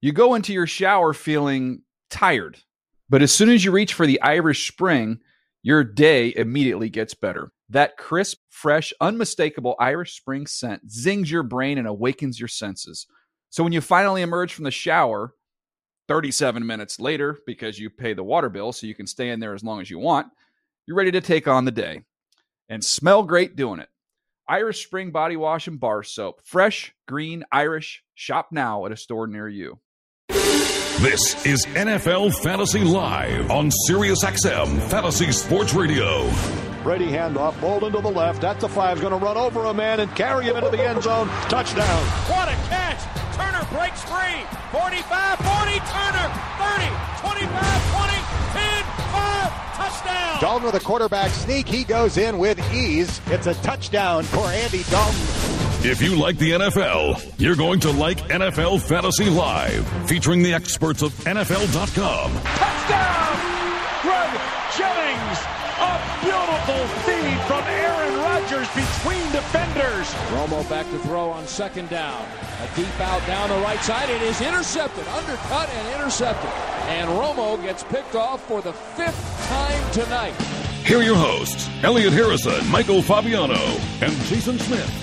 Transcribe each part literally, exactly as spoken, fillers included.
You go into your shower feeling tired, but as soon as you reach for the Irish Spring, your day immediately gets better. That crisp, fresh, unmistakable Irish Spring scent zings your brain and awakens your senses. So when you finally emerge from the shower, thirty-seven minutes later, because you pay the water bill so you can stay in there as long as you want, you're ready to take on the day. And smell great doing it. Irish Spring Body Wash and Bar Soap. Fresh, green, Irish. Shop now at a store near you. This is N F L Fantasy Live on SiriusXM Fantasy Sports Radio. Brady handoff, Bolden to the left. At the five, going to run over a man and carry him into the end zone. Touchdown. What a catch. Turner breaks free. forty-five, forty, Turner. thirty, twenty-five, twenty, ten, five, touchdown. Dalton with a quarterback sneak. He goes in with ease. It's a touchdown for Andy Dalton. If you like the N F L, you're going to like N F L Fantasy Live, featuring the experts of N F L dot com. Touchdown. Greg Jennings. A beautiful feed from Aaron Rodgers between defenders. Romo back to throw on second down. A deep out down the right side. It is intercepted, undercut and intercepted. And Romo gets picked off for the fifth time tonight. Here are your hosts, Elliot Harrison, Michael Fabiano, and Jason Smith.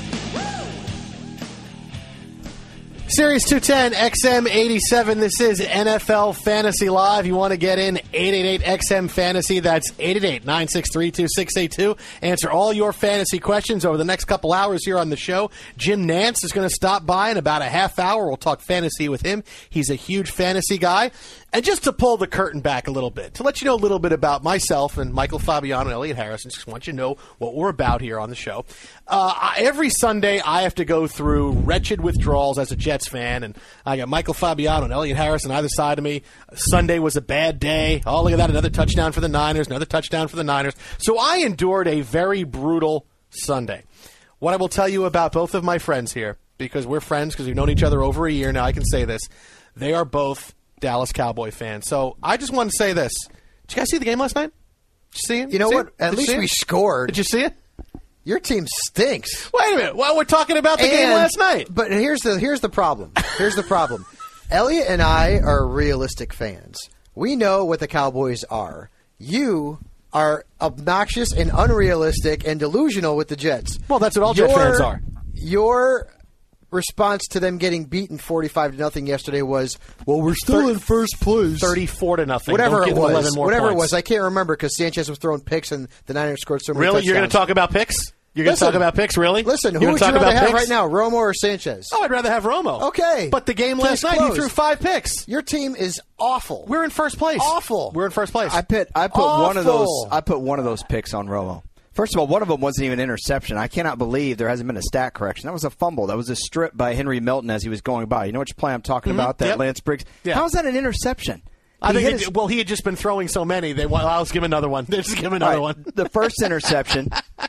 Sirius two ten, X M eighty-seven. This is N F L Fantasy Live. You want to get in, eight eight eight X M Fantasy. That's eight eight eight, nine six three, two six eight two. Answer all your fantasy questions over the next couple hours here on the show. Jim Nance is going to stop by in about a half hour. We'll talk fantasy with him. He's a huge fantasy guy. And just to pull the curtain back a little bit, to let you know a little bit about myself and Michael Fabiano and Elliot Harrison, just want you to know what we're about here on the show. Uh, every Sunday, I have to go through wretched withdrawals as a Jets fan, and I got Michael Fabiano and Elliot Harrison either side of me. Sunday was a bad day. Oh, look at that, another touchdown for the Niners, another touchdown for the Niners. So I endured a very brutal Sunday. What I will tell you about both of my friends here, because we're friends, because we've known each other over a year now, I can say this, they are both Dallas Cowboy fans. So I just want to say this. Did you guys see the game last night? Did you see it? You know see what? It? At Did least we scored. Did you see it? Your team stinks. Wait a minute. Well, we're talking about the and, game last night. But here's the here's the problem. Here's the problem. Elliot and I are realistic fans. We know what the Cowboys are. You are obnoxious and unrealistic and delusional with the Jets. Well, that's what all your, Jet fans are. Your response to them getting beaten forty-five to nothing yesterday was, well, we're still thir- in first place. thirty-four to nothing. Whatever Don't it give them was. eleven more Whatever points. it was. I can't remember because Sanchez was throwing picks and the Niners scored so many Really? touchdowns. You're going to talk about picks? You're going to talk about picks, really? Listen, who You're would talk you rather about have picks? right now, Romo or Sanchez? Oh, I'd rather have Romo. Okay. But the game last Case night, closed. he threw five picks. Your team is awful. We're in first place. Awful. We're in first place. I put I put Awful. one of those I put one of those picks on Romo. First of all, one of them wasn't even an interception. I cannot believe there hasn't been a stat correction. That was a fumble. That was a strip by Henry Milton as he was going by. You know which play I'm talking Mm-hmm. about? That Yep. Lance Briggs. Yeah. How is that an interception? I He think, hit it, his- well, he had just been throwing so many. They well, let's give him another one. Let's give him another All right, one. The first interception,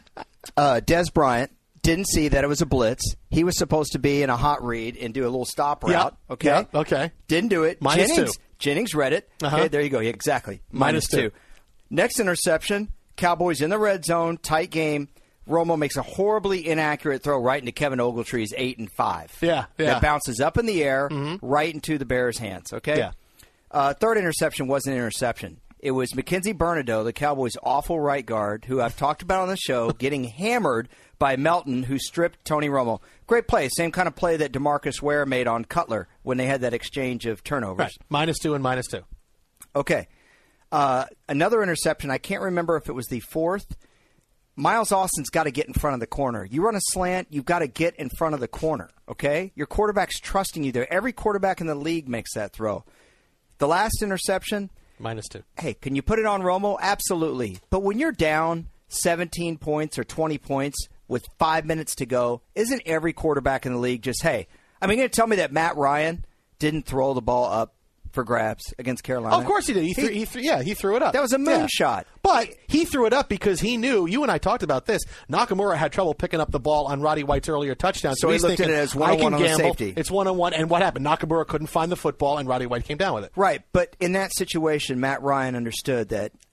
uh, Des Bryant didn't see that it was a blitz. He was supposed to be in a hot read and do a little stop route. Yeah. Okay. Yeah. Okay. Didn't do it. Minus Jennings, two. Jennings read it. Uh-huh. Okay, there you go. Yeah, exactly. Minus Minus two. two. Next interception, Cowboys in the red zone, tight game. Romo makes a horribly inaccurate throw right into Kevin Ogletree's eight and five. Yeah, yeah. That bounces up in the air, Mm-hmm. right into the Bears' hands. Okay. Yeah. Uh, third interception wasn't an interception. It was Mackenzie Bernardo, the Cowboys' awful right guard, who I've talked about on the show, getting hammered by Melton, who stripped Tony Romo. Great play. Same kind of play that DeMarcus Ware made on Cutler when they had that exchange of turnovers. Right. Minus two and minus two. Okay. Uh, another interception. I can't remember if it was the fourth. Miles Austin's got to get in front of the corner. You run a slant, you've got to get in front of the corner, okay? Your quarterback's trusting you there. Every quarterback in the league makes that throw. The last interception, Minus two. hey, can you put it on Romo? Absolutely. But when you're down seventeen points or twenty points with five minutes to go, isn't every quarterback in the league just, hey, I mean, you're going to tell me that Matt Ryan didn't throw the ball up for grabs against Carolina? Oh, of course he did. He, threw, he threw, yeah, he threw it up. That was a moonshot. Yeah. shot. But he threw it up because he knew, you and I talked about this, Nakamura had trouble picking up the ball on Roddy White's earlier touchdown. So So, he he's looked at thinking, it as I one-on-one can on the gamble. safety. It's one-on-one. And what happened? Nakamura couldn't find the football, and Roddy White came down with it. Right, but in that situation, Matt Ryan understood that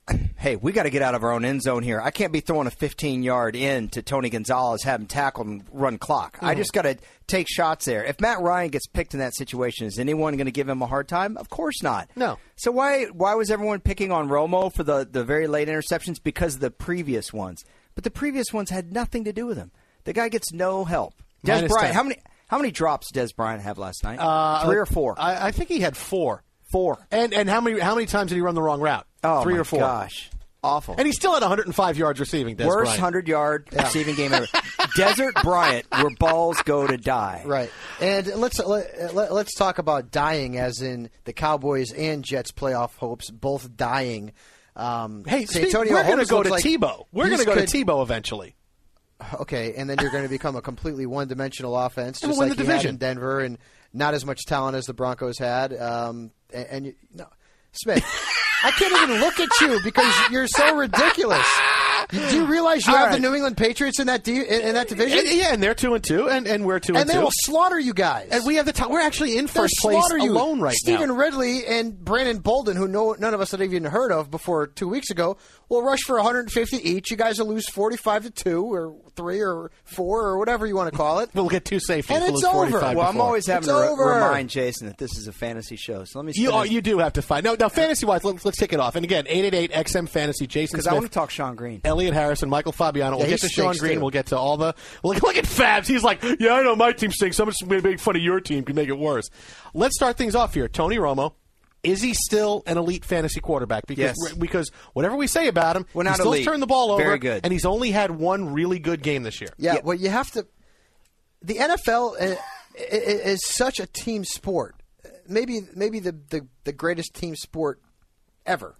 Hey, we got to get out of our own end zone here. I can't be throwing a fifteen-yard in to Tony Gonzalez, have him tackle and run clock. Mm-hmm. I just got to take shots there. If Matt Ryan gets picked in that situation, is anyone going to give him a hard time? Of course not. No. So why why was everyone picking on Romo for the, the very late interceptions? Because of the previous ones. But the previous ones had nothing to do with him. The guy gets no help. Des Minus Bryant, ten. how many how many drops did Des Bryant have last night? Uh, Three or four? I, I think he had four. Four. And and how many how many times did he run the wrong route? Oh, Three my or four. gosh. Awful. And he still had one hundred five yards receiving, Des Worst Bryant. hundred-yard receiving game ever. Desert Bryant, where balls go to die. Right. And let's let, let, let's talk about dying, as in the Cowboys and Jets playoff hopes both dying. Um, Hey, San Steve, Antonio we're going to Holmes go looks to like Tebow. We're going he's to go could- to Tebow eventually. Okay, and then you're going to become a completely one-dimensional offense, And just we'll win like the you had division. in Denver, and not as much talent as the Broncos had. Um, and, and you, no, Smith, I can't even look at you because you're so ridiculous. Do you realize you All have right. the New England Patriots in that de- in, in that division? And, yeah, and they're two and two, and, and we're two and and they two. will slaughter you guys. And we have the time. We're actually in They'll first place slaughter you. alone right Stephen now. Ridley and Brandon Bolden, who no, none of us had even heard of before two weeks ago, will rush for one hundred fifty each. You guys will lose forty-five to two or three or four or whatever you want to call it. We'll get two safeties. And We'll it's lose over. forty-five Well, to I'm four. always having It's to re- over. remind Jason that this is a fantasy show. So let me You, spin oh, this- you do have to find. No, now fantasy-wise, let's, let's kick it off. And again, eight eight eight X M Fantasy, Jason because I Smith, want to talk Sean Green. Elliot Harrison, Michael Fabiano. Yeah, We'll he get to Sean stinks, Green. too. We'll get to all the. Look, look at Fabs. He's like, yeah, I know my team stinks. Someone's going to make fun of your team to make it worse. Let's start things off here. Tony Romo. Is he still an elite fantasy quarterback? Because Yes. because whatever we say about him, Well, he not still elite. turned the ball over. Very good. And he's only had one really good game this year. Yeah, well, you have to. The N F L uh, i- i- is such a team sport. Maybe, maybe the, the, the greatest team sport ever.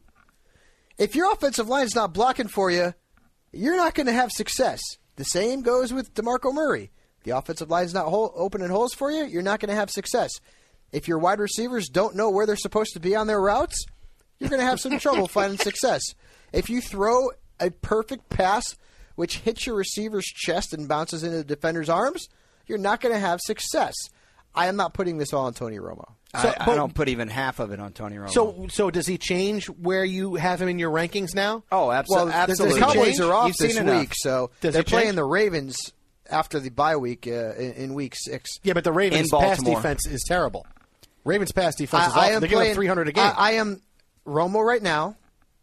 If your offensive line is not blocking for you, you're not going to have success. The same goes with DeMarco Murray. The offensive line is not hole, opening holes for you, you're not going to have success. If your wide receivers don't know where they're supposed to be on their routes, you're going to have some trouble finding success. If you throw a perfect pass which hits your receiver's chest and bounces into the defender's arms, you're not going to have success. I am not putting this all on Tony Romo. I, So, I but- don't put even half of it on Tony Romo. So so does he change where you have him in your rankings now? oh, abso- Well, the- absolutely. the Cowboys Change? are off You've this seen week, enough. so Does they're it playing change? the Ravens after the bye week uh, in, in week six. Yeah, but the Ravens' In pass Baltimore. defense is terrible. Ravens' pass defense is I, I awful. am They're giving playing up three hundred a game. I, I am Romo right now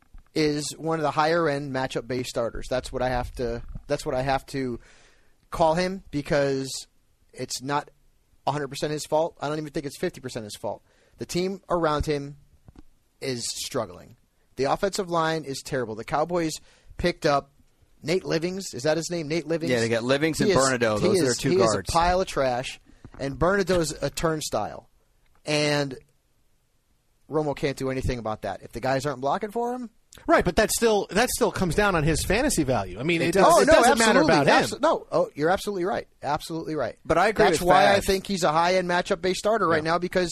is one of the higher end matchup based starters. That's what I have to. That's what I have to call him because it's not one hundred percent his fault. I don't even think it's fifty percent his fault. The team around him is struggling. The offensive line is terrible. The Cowboys picked up Nate Livings. Is that his name? Nate Livings? Yeah, they got Livings and He is- Bernardo. he Those are is- their two he guards. is a pile of trash, and Bernardo's a turnstile. And Romo can't do anything about that. If the guys aren't blocking for him, Right, but that still that still comes down on his fantasy value. I mean, it, oh does, it no, doesn't absolutely. matter about him. Abso- no, oh, you're absolutely right. Absolutely right. But I agree That's with why I Fabs. think he's a high end matchup based starter right now because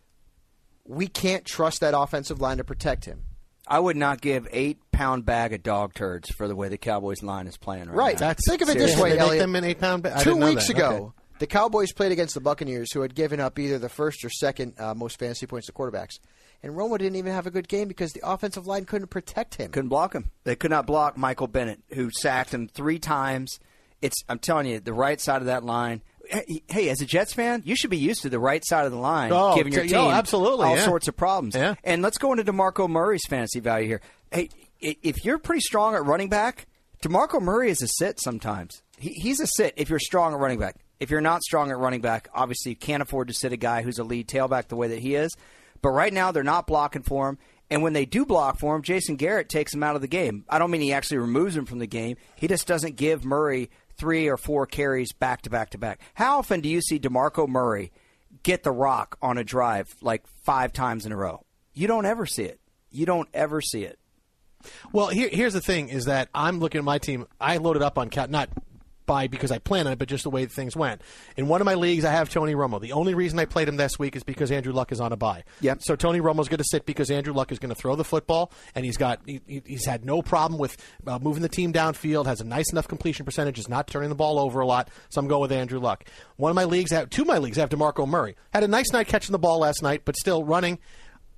we can't trust that offensive line to protect him. I would not give eight pound bag of dog turds for the way the Cowboys line is playing right, Right. now. That's Think of it serious. this way, They make Elliot. them an eight pound. Ba- I Two didn't know weeks that. ago, Okay. the Cowboys played against the Buccaneers, who had given up either the first or second uh, most fantasy points to quarterbacks. And Romo didn't even have a good game because the offensive line couldn't protect him. Couldn't block him. They could not block Michael Bennett, who sacked him three times. It's I'm telling you, the right side of that line. Hey, hey, as a Jets fan, you should be used to the right side of the line Oh, giving your t- team oh, absolutely, all yeah. sorts of problems. Yeah. And let's go into DeMarco Murray's fantasy value here. Hey, i- if you're pretty strong at running back, DeMarco Murray is a sit sometimes. He, he's a sit if you're strong at running back. If you're not strong at running back, obviously you can't afford to sit a guy who's a lead tailback the way that he is. But right now they're not blocking for him. And when they do block for him, Jason Garrett takes him out of the game. I don't mean he actually removes him from the game. He just doesn't give Murray three or four carries back to back to back. How often do you see DeMarco Murray get the rock on a drive like five times in a row? You don't ever see it. You don't ever see it. Well, here, here's the thing: is that I'm looking at my team. I loaded up on Cal, not by because I planned on it, but just the way things went. In one of my leagues, I have Tony Romo. The only reason I played him this week is because Andrew Luck is on a bye. Yep. So Tony Romo's going to sit because Andrew Luck is going to throw the football, and he's got he, he's had no problem with uh, moving the team downfield. Has a nice enough completion percentage. Is not turning the ball over a lot. So I'm going with Andrew Luck. One of my leagues, I have, two of my leagues, I have DeMarco Murray. Had a nice night catching the ball last night, but still running.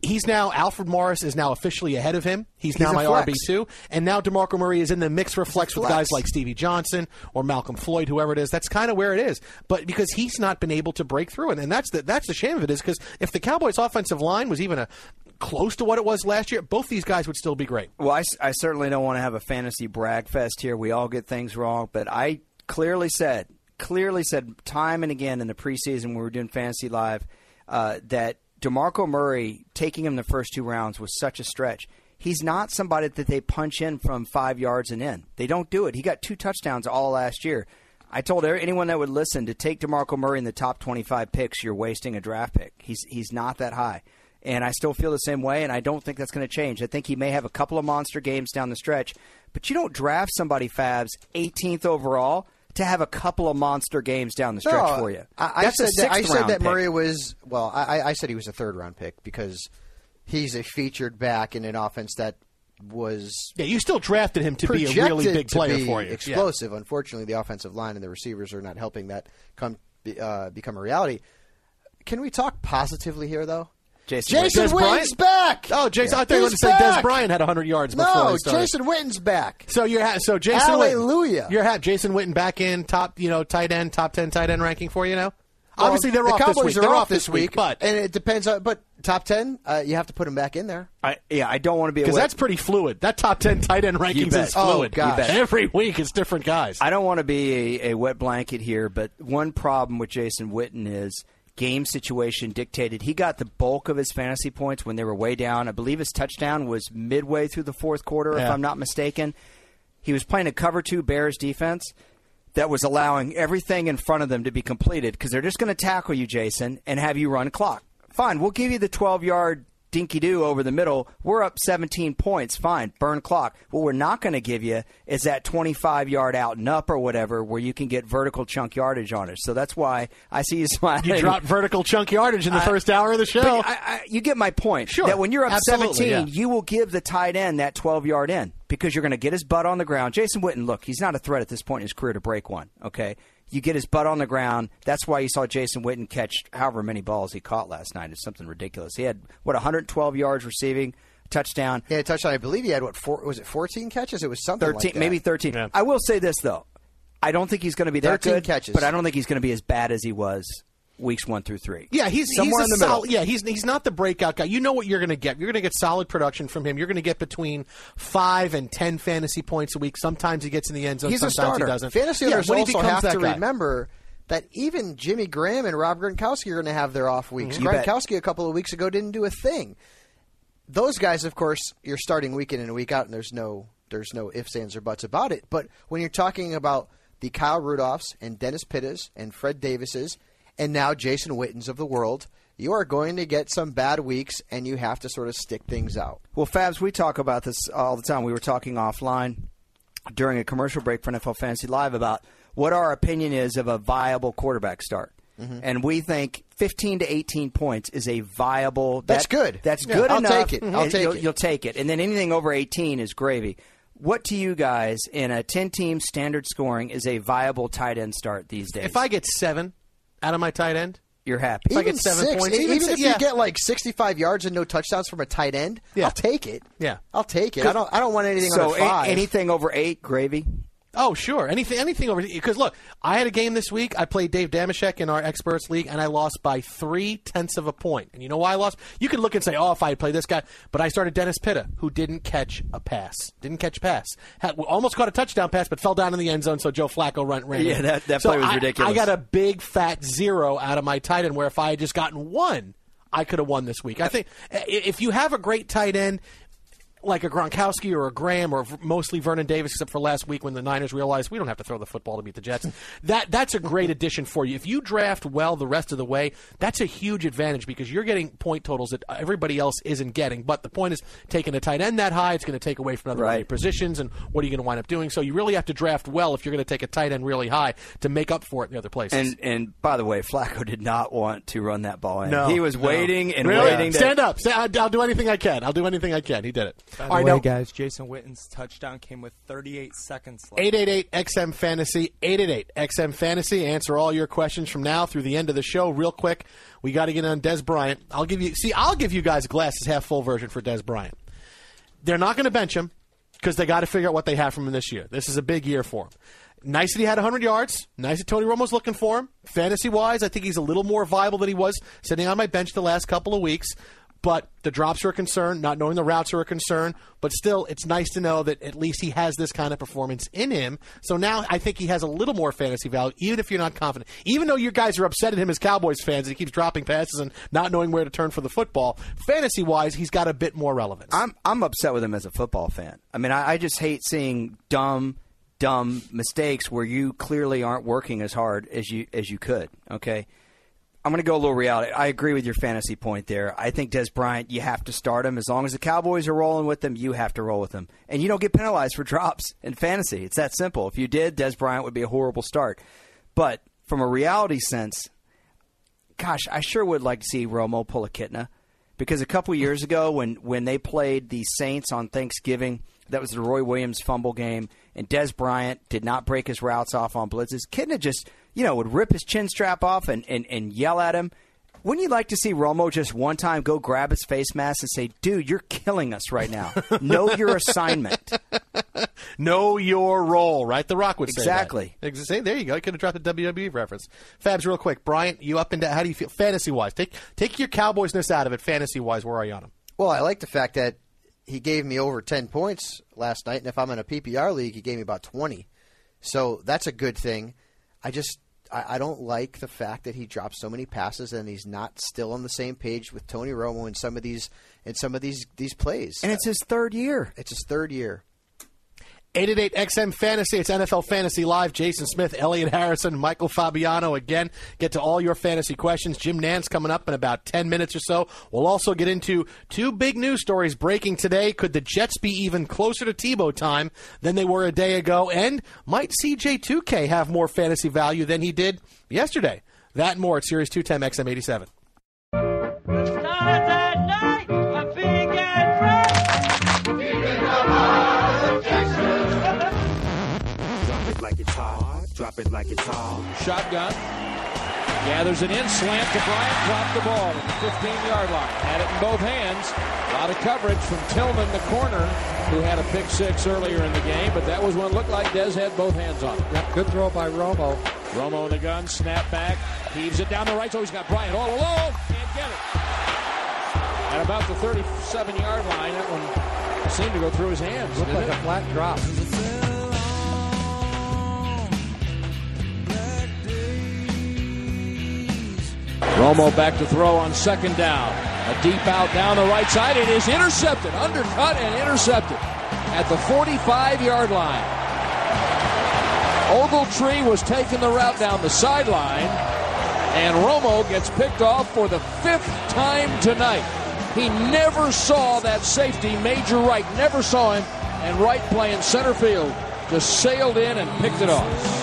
He's now, Alfred Morris is now officially ahead of him. He's, He's now a my flex. R B two. And now DeMarco Murray is in the mix for flex with flex. guys like Stevie Johnson or Malcolm Floyd, whoever it is. That's kind of where it is. But because he's not been able to break through. And, and that's the, that's the shame of it, is because if the Cowboys' offensive line was even a close to what it was last year, both these guys would still be great. Well, I, I certainly don't want to have a fantasy brag fest here. We all get things wrong. But I clearly said, clearly said time and again in the preseason when we were doing Fantasy Live uh, that DeMarco Murray, taking him the first two rounds was such a stretch. He's not somebody that they punch in from five yards and in. They don't do it. He got two touchdowns all last year. I told anyone that would listen to take DeMarco Murray in the top twenty-five picks, you're wasting a draft pick. He's he's not that high. And I still feel the same way, and I don't think that's going to change. I think he may have a couple of monster games down the stretch, but you don't draft somebody, Fabs, eighteenth overall, to have a couple of monster games down the stretch No, for you. I, I That's said a that, I sixth said round that pick. Murray was well. I, I said he was a third round pick because he's a featured back in an offense that was Yeah, you still drafted him to be a projected really big to player be for you. Yeah. explosive. Unfortunately, the offensive line and the receivers are not helping that come uh, become a reality. Can we talk positively here, though? Jason, Jason Des Witten's Bryant? back. Oh, Jason, I thought you were going to He's say Des back. Bryant had one hundred yards before No, he started. Jason Witten's back. So you're ha- so Jason Hallelujah. Witten, you're ha- Jason Witten back in top, you know, tight end, top ten tight end ranking for you now. Well, Obviously, they're the off Cowboys this week. are They're off this week, but and it depends on. But top ten, uh, you have to put him back in there. I, yeah, I don't want to be a because wet- that's pretty fluid. That top ten tight end rankings bet. is fluid. Oh, gosh. You bet. Every week it's different guys. I don't want to be a, a wet blanket here, but one problem with Jason Witten is game situation dictated. He got the bulk of his fantasy points when they were way down. I believe his touchdown was midway through the fourth quarter, Yeah. if I'm not mistaken. He was playing a cover two Bears defense that was allowing everything in front of them to be completed because they're just going to tackle you, Jason, and have you run clock. Fine, we'll give you the twelve-yard dinky-doo over the middle. We're up seventeen points. Fine, burn clock. What we're not going to give you is that twenty-five-yard out and up or whatever where you can get vertical chunk yardage on it. So that's why I see you smiling. You dropped vertical chunk yardage in the I- first hour of the show. But I, I, you get my point. Sure. That when you're up Absolutely, seventeen, yeah. you will give the tight end that twelve-yard in because you're going to get his butt on the ground. Jason Witten, look, he's not a threat at this point in his career to break one, okay? You get his butt on the ground. That's why you saw Jason Witten catch however many balls he caught last night. It's something ridiculous. He had, what, one hundred twelve yards receiving, touchdown. Yeah, touchdown. I believe he had what? Four, was it fourteen catches? It was something thirteen, like that. maybe thirteen. Yeah. I will say this, though. I don't think he's going to be that thirteen good, catches. but I don't think he's going to be as bad as he was weeks one through three. Yeah, he's somewhere he's in the a middle. solid, yeah, he's he's not the breakout guy. You know what you're going to get. You're going to get solid production from him. You're going to get between five and ten fantasy points a week. Sometimes he gets in the end zone. He's a sometimes starter. he doesn't. Fantasy yeah, owners when he also becomes have that to guy. remember that even Jimmy Graham and Rob Gronkowski are going to have their off weeks. You bet. Gronkowski a couple of weeks ago didn't do a thing. Those guys, of course, you're starting week in and week out, and there's no there's no ifs, ands, or buts about it. But when you're talking about the Kyle Rudolphs and Dennis Pittas and Fred Davises and now Jason Wittens of the world, you are going to get some bad weeks, and you have to sort of stick things out. Well, Fabs, we talk about this all the time. We were talking offline during a commercial break for N F L Fantasy Live about what our opinion is of a viable quarterback start. Mm-hmm. And we think fifteen to eighteen points is a viable. That's that, good. That's Yeah, good I'll enough. take it. I'll and take you'll, it. You'll take it. And then anything over eighteen is gravy. What to you guys in a ten-team standard scoring is a viable tight end start these days? If I get seven out of my tight end, you're happy. If I Even get seven six, points, even, even if si- yeah. you get like sixty-five yards and no touchdowns from a tight end, Yeah. I'll take it. Yeah. I'll take it. I don't. I don't want anything so under five. a- anything over eight, gravy. Oh, sure. Anything anything over because look, I had a game this week. I played Dave Damashek in our Experts League, and I lost by three tenths of a point. And you know why I lost? You could look and say, oh, if I had played this guy. But I started Dennis Pitta, who didn't catch a pass. Didn't catch a pass. Had, almost caught a touchdown pass, but fell down in the end zone, so Joe Flacco ran. ran Yeah, in. that- that So play was I- ridiculous. I got a big fat zero out of my tight end, where if I had just gotten one, I could have won this week. I think i- if you have a great tight end, like a Gronkowski or a Graham or mostly Vernon Davis, except for last week when the Niners realized we don't have to throw the football to beat the Jets. That that's a great addition for you. If you draft well the rest of the way, that's a huge advantage because you're getting point totals that everybody else isn't getting. But the point is, taking a tight end that high, it's going to take away from other Right. positions, and what are you going to wind up doing? So you really have to draft well if you're going to take a tight end really high to make up for it in the other places. And and by the way, Flacco did not want to run that ball in. No, he was no. waiting and Really? waiting. To, Stand up. Say, I'll, I'll do anything I can. I'll do anything I can. He did it. By the All right, way, now- guys, Jason Witten's touchdown came with thirty-eight seconds left. eight eight eight X M Fantasy, eight eight eight X M Fantasy. Answer all your questions from now through the end of the show. Real quick, we got to get on Des Bryant. I'll give you, see, I'll give you guys a glasses half full version for Des Bryant. They're not going to bench him because they got to figure out what they have from him this year. This is a big year for him. Nice that he had one hundred yards. Nice that Tony Romo's looking for him. Fantasy-wise, I think he's a little more viable than he was sitting on my bench the last couple of weeks. But the drops are a concern. Not knowing the routes are a concern. But still, it's nice to know that at least he has this kind of performance in him. So now I think he has a little more fantasy value, even if you're not confident. Even though you guys are upset at him as Cowboys fans, he keeps dropping passes and not knowing where to turn for the football. Fantasy-wise, he's got a bit more relevance. I'm I'm upset with him as a football fan. I mean, I, I just hate seeing dumb, dumb mistakes where you clearly aren't working as hard as you as you could. Okay. I'm going to go a little reality. I agree with your fantasy point there. I think Des Bryant, you have to start him. As long as the Cowboys are rolling with him, you have to roll with him. And you don't get penalized for drops in fantasy. It's that simple. If you did, Des Bryant would be a horrible start. But from a reality sense, gosh, I sure would like to see Romo pull a Kitna. Because a couple years ago when, when they played the Saints on Thanksgiving, that was the Roy Williams fumble game, and Des Bryant did not break his routes off on blitzes. Kitna just, you know, would rip his chin strap off and, and, and yell at him. Wouldn't you like to see Romo just one time go grab his face mask and say, dude, you're killing us right now. Know your assignment. Know your role, right? The Rock would say Exactly. that. Exactly. There you go. You could have dropped a W W E reference. Fabs, real quick. Bryant, you up and down. How do you feel fantasy-wise? Take take your Cowboys-ness out of it. Fantasy-wise, where are you on him? Well, I like the fact that he gave me over ten points last night, and if I'm in a P P R league, he gave me about twenty. So that's a good thing. I just I, I don't like the fact that he drops so many passes and he's not still on the same page with Tony Romo in some of these in some of these these plays. And it's his third year. It's his third year. eight eight eight X M Fantasy. It's N F L Fantasy Live. Jason Smith, Elliot Harrison, Michael Fabiano. Again, get to all your fantasy questions. Jim Nance coming up in about ten minutes or so. We'll also get into two big news stories breaking today. Could the Jets be even closer to Tebow time than they were a day ago? And might C J two K have more fantasy value than he did yesterday? That and more at Series two ten X M eighty-seven. Like it's hot, drop it like it's hot. Shotgun. Gathers it in, slant to Bryant, dropped the ball at the fifteen-yard line. Had it in both hands. A lot of coverage from Tillman, the corner, who had a pick six earlier in the game, but that was when it looked like Dez had both hands on it. Yep, good throw by Romo. Romo in the gun, snap back, heaves it down the right, so he's got Bryant all alone. Can't get it. At about the thirty-seven-yard line, that one seemed to go through his hands. Looked like it? a flat drop. Romo back to throw on second down. A deep out down the right side. It is intercepted, undercut and intercepted at the forty-five-yard line. Ogletree was taking the route down the sideline, and Romo gets picked off for the fifth time tonight. He never saw that safety, Major Wright, never saw him, and Wright playing center field just sailed in and picked it off.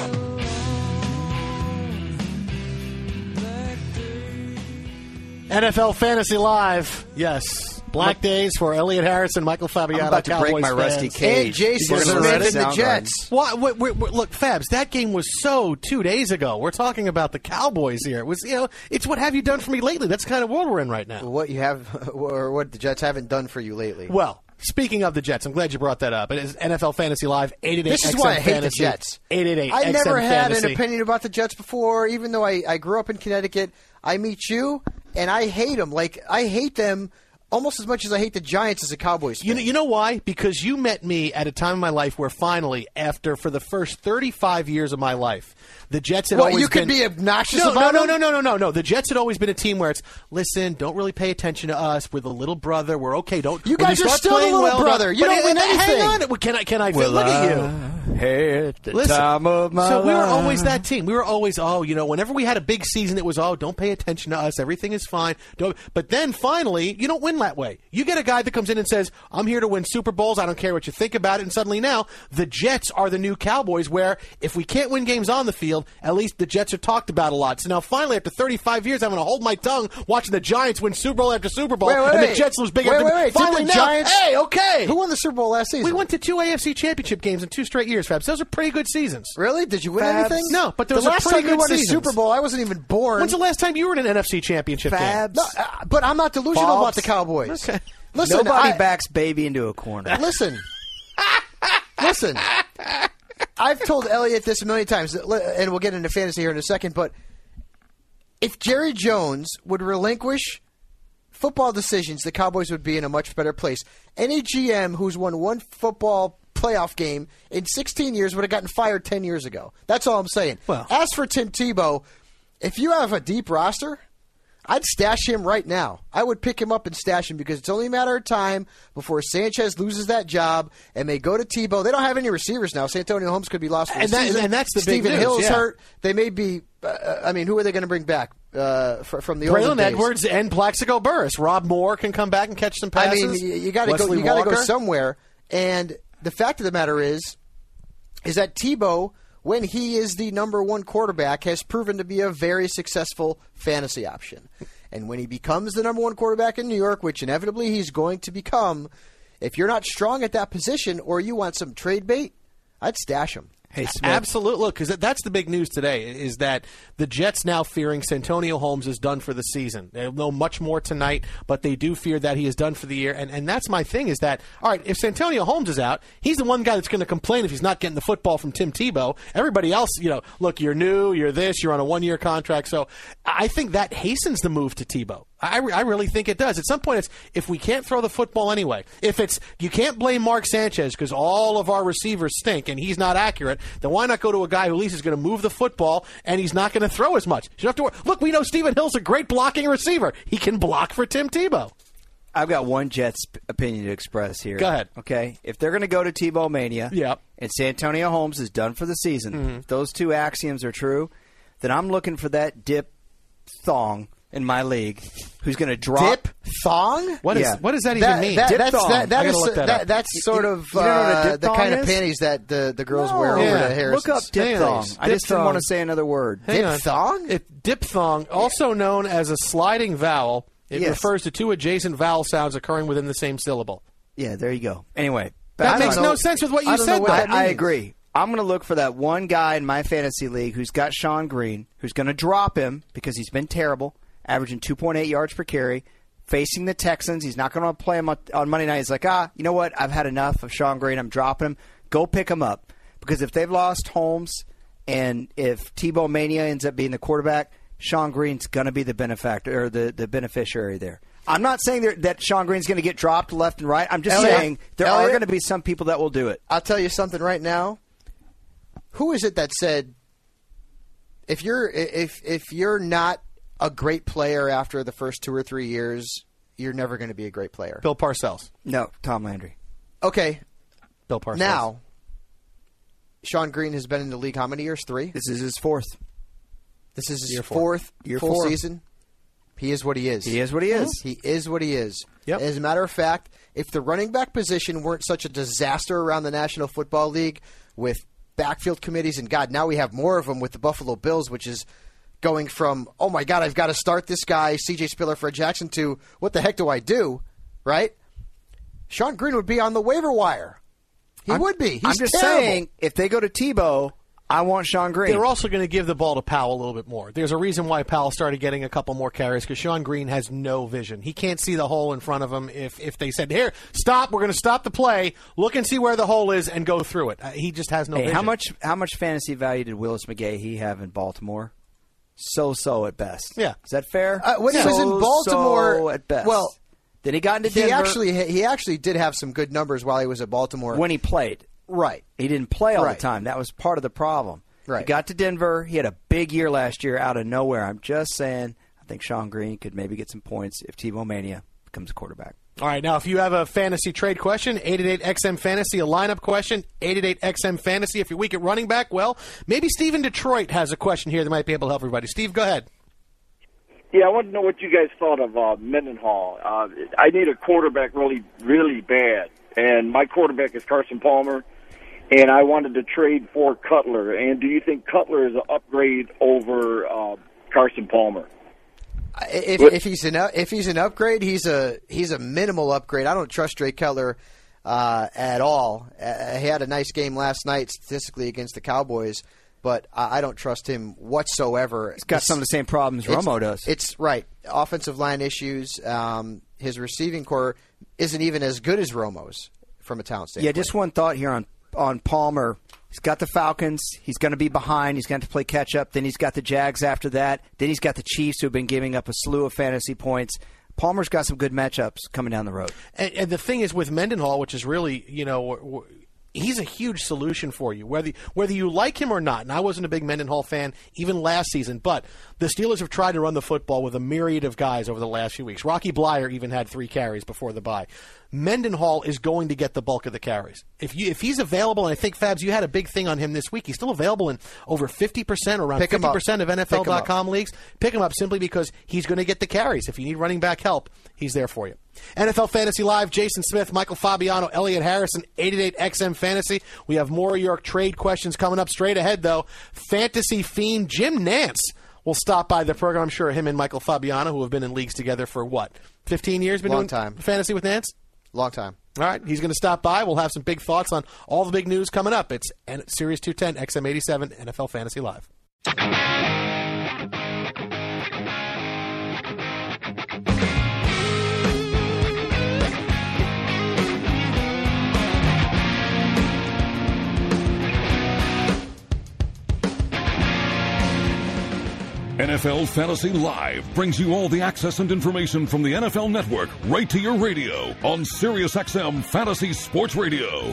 N F L Fantasy Live, yes. Black days for Elliot Harrison, Michael Fabiano, I'm about to Cowboys break my fans. rusty cage. And Jason We're gonna Smith let it and the sound Jets. Why, wait, wait, wait, look, Fabs, that game was so two days ago. We're talking about the Cowboys here. It was, you know, it's what have you done for me lately? That's the kind of world we're in right now. What you have, or what the Jets haven't done for you lately. Well, speaking of the Jets, I'm glad you brought that up. It is N F L Fantasy Live, eight eight eight This is X M why I hate Fantasy, the Jets. eight eight eight I X M never had Fantasy. an opinion about the Jets before, even though I, I grew up in Connecticut. I meet you, and I hate them. Like, I hate them almost as much as I hate the Giants as a Cowboys fan. You know, you know why? Because you met me at a time in my life where finally, after for the first thirty-five years of my life, the Jets had Well, always you could been, be obnoxious no, about no, them? no, no, no, no, no. The Jets had always been a team where it's, listen, don't really pay attention to us. We're the little brother. We're okay. Don't. You when guys are start still the playing little well, brother. You but don't win hang anything. on. Can I? Can I? Well, look at you. I had the Listen, time of my so we were life. always that team. We were always, oh, you know, whenever we had a big season, it was, oh, don't pay attention to us. Everything is fine. Don't. But then finally, you don't win been that way. You get a guy that comes in and says, I'm here to win Super Bowls. I don't care what you think about it. And suddenly now the Jets are the new Cowboys, where if we can't win games on the field, at least the Jets are talked about a lot. So now finally, after thirty-five years, I'm going to hold my tongue watching the Giants win Super Bowl after Super Bowl, wait, wait, and wait. the Jets lose big wait, after wait, wait. finally Did the now, Giants, hey, okay. Who won the Super Bowl last season? We went to two A F C Championship games in two straight years, Fabs. Those are pretty good seasons. Really? Did you win Fabs. anything? No, but the those are last pretty time you good won seasons. a Super Bowl, I wasn't even born. When's the last time you were in an N F C Championship Fabs. game? No, uh, but I'm not delusional Bobs. about the Cowboys. Okay. Listen, Nobody I, backs baby into a corner. Listen, listen. I've told Elliot this a million times, and we'll get into fantasy here in a second, but if Jerry Jones would relinquish football decisions, the Cowboys would be in a much better place. Any G M who's won one football playoff game in sixteen years would have gotten fired ten years ago. That's all I'm saying. Well. As for Tim Tebow, if you have a deep roster, I'd stash him right now. I would pick him up and stash him because it's only a matter of time before Sanchez loses that job and they go to Tebow. They don't have any receivers now. Santonio Holmes could be lost for the And that- season. and that's the big Stephen news, Hill's yeah. hurt. They may be. Uh, I mean, who are they going to bring back uh, fr- from the Braylon olden days? Edwards and Plaxico Burress. Rob Moore can come back and catch some I passes. mean, you- you got to go. Wesley You got to go Walker. somewhere. And the fact of the matter is, is that Tebow, when he is the number one quarterback, has proven to be a very successful fantasy option. And when he becomes the number one quarterback in New York, which inevitably he's going to become, if you're not strong at that position or you want some trade bait, I'd stash him. Hey, Smith. Absolutely. Look, because that's the big news today is that the Jets now fearing Santonio Holmes is done for the season. They'll know much more tonight, but they do fear that he is done for the year. And, and that's my thing is that, all right, if Santonio Holmes is out, he's the one guy that's going to complain if he's not getting the football from Tim Tebow. Everybody else, you know, look, you're new, you're this, you're on a one-year contract. So I think that hastens the move to Tebow. I, I really think it does. At some point, it's if we can't throw the football anyway, if it's you can't blame Mark Sanchez because all of our receivers stink and he's not accurate, then why not go to a guy who at least is going to move the football and he's not going to throw as much? You don't have to worry. Look, we know Stephen Hill's a great blocking receiver. He can block for Tim Tebow. I've got one Jets opinion to express here. Go ahead. Okay, if they're going to go to Tebow Mania, Yep. and Santonio Holmes is done for the season, Mm-hmm. if those two axioms are true, then I'm looking for that dip thong in my league who's going to drop. Dip thong? What is Yeah. what does that, even That, mean? that, Dip that's thong. that, that I gotta is- look that that- up. that's sort You- of you don't know what a uh, dip the thong kind of is? panties that the, the girls No. wear over Yeah. the Harrisons. Look up dip Hang on. thong. I Dip just didn't want to thong. say another word. Hang Dip on. thong? It, diphthong, also known as a sliding vowel, it Yes. refers to two adjacent vowel sounds occurring within the same syllable. Yeah, there you go. Anyway, That back makes on- no sense with what you I don't know said, what though. that I, I means. agree. I'm going to look for that one guy in my fantasy league who's got Sean Green, who's going to drop him because he's been terrible, averaging two point eight yards per carry, facing the Texans. He's not going to play him on, on Monday night. He's like, ah, you know what? I've had enough of Sean Green. I'm dropping him. Go pick him up. Because if they've lost Holmes and if Tebow Mania ends up being the quarterback, Sean Green's going to be the benefactor or the, the beneficiary there. I'm not saying that, that Sean Green's going to get dropped left and right. I'm just Elliot, saying there Elliot? are going to be some people that will do it. I'll tell you something right now. Who is it that said if you're if if you're not a great player after the first two or three years, you're never going to be a great player? Bill Parcells. No, Tom Landry. Okay, Bill Parcells. now Sean Green has been in the league how many years? Three. This is his fourth. This is his Year four. fourth Year full four. season. He is what he is. He is what he is. He is what he is. Yep. As a matter of fact, if the running back position weren't such a disaster around the National Football League with backfield committees, and God, now we have more of them with the Buffalo Bills, which is going from, oh my God, I've got to start this guy, C J Spiller, Fred Jackson, to what the heck do I do, right? Sean Green would be on the waiver wire. He I'm- would be. He's I'm just terrible. saying, if they go to Tebow, I want Sean Green. They're also going to give the ball to Powell a little bit more. There's a reason why Powell started getting a couple more carries because Sean Green has no vision. He can't see the hole in front of him. If if they said, here, stop, we're going to stop the play, look and see where the hole is and go through it. Uh, he just has no Hey, vision. how much how much fantasy value did Willis McGahee have in Baltimore? So-so at best. Yeah. Is that fair? Uh, when he was in Baltimore- So-so at best. well, then he got into He Denver actually he actually did have some good numbers while he was at Baltimore. when he played. right. He didn't play all Right. the time. That was part of the problem. Right. He got to Denver. He had a big year last year out of nowhere. I'm just saying, I think Sean Green could maybe get some points if Tebow Mania becomes a quarterback. All right, now if you have a fantasy trade question, eight eight eight X M Fantasy, a lineup question, eight eight eight X M Fantasy. If you're weak at running back, well, maybe Steve in Detroit has a question here that might be able to help everybody. Steve, go ahead. Yeah, I want to know what you guys thought of uh, Mendenhall. Uh, I need a quarterback really, really bad, and my quarterback is Carson Palmer, and I wanted to trade for Cutler. And do you think Cutler is an upgrade over uh, Carson Palmer? If, if he's an if he's an upgrade, he's a he's a minimal upgrade. I don't trust Dre Cutler uh, at all. Uh, he had a nice game last night statistically against the Cowboys, but I, I don't trust him whatsoever. He's got it's, some of the same problems Romo does. It's right. Offensive line issues. Um, his receiving core isn't even as good as Romo's from a talent standpoint. Yeah, just one thought here on on Palmer. He's got the Falcons. He's going to be behind. He's going to play catch-up. Then he's got the Jags after that. Then he's got the Chiefs, who have been giving up a slew of fantasy points. Palmer's got some good matchups coming down the road. And, and the thing is with Mendenhall, which is really, you know, he's a huge solution for you, whether whether you like him or not. And I wasn't a big Mendenhall fan even last season, but the Steelers have tried to run the football with a myriad of guys over the last few weeks. Rocky Blyer even had three carries before the bye. Mendenhall is going to get the bulk of the carries. If you if he's available, and I think, Fabs, you had a big thing on him this week. He's still available in over fifty percent, around Pick fifty percent of N F L dot com leagues. Pick him up simply because he's going to get the carries. If you need running back help, he's there for you. N F L Fantasy Live, Jason Smith, Michael Fabiano, Elliot Harrison, eight eight eight X M Fantasy. We have more of your trade questions coming up straight ahead, though. Fantasy fiend Jim Nantz will stop by the program. I'm sure him and Michael Fabiano, who have been in leagues together for, what, fifteen years? Been Long doing time. fantasy with Nantz? Long time. All right, he's going to stop by. We'll have some big thoughts on all the big news coming up. It's Series two ten, X M eighty-seven, N F L Fantasy Live. N F L Fantasy Live brings you all the access and information from the N F L Network right to your radio on SiriusXM Fantasy Sports Radio.